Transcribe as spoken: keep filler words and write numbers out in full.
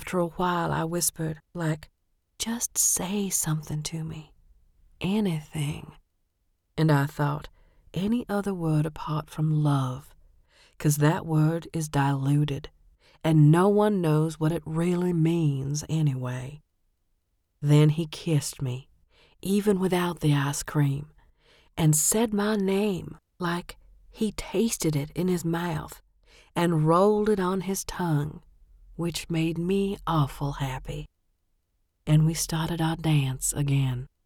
after a while I whispered, like, just say something to me. Anything. And I thought, any other word apart from love, 'cause that word is diluted, and no one knows what it really means anyway. Then he kissed me, even without the ice cream, and said my name like he tasted it in his mouth and rolled it on his tongue, which made me awful happy. And we started our dance again.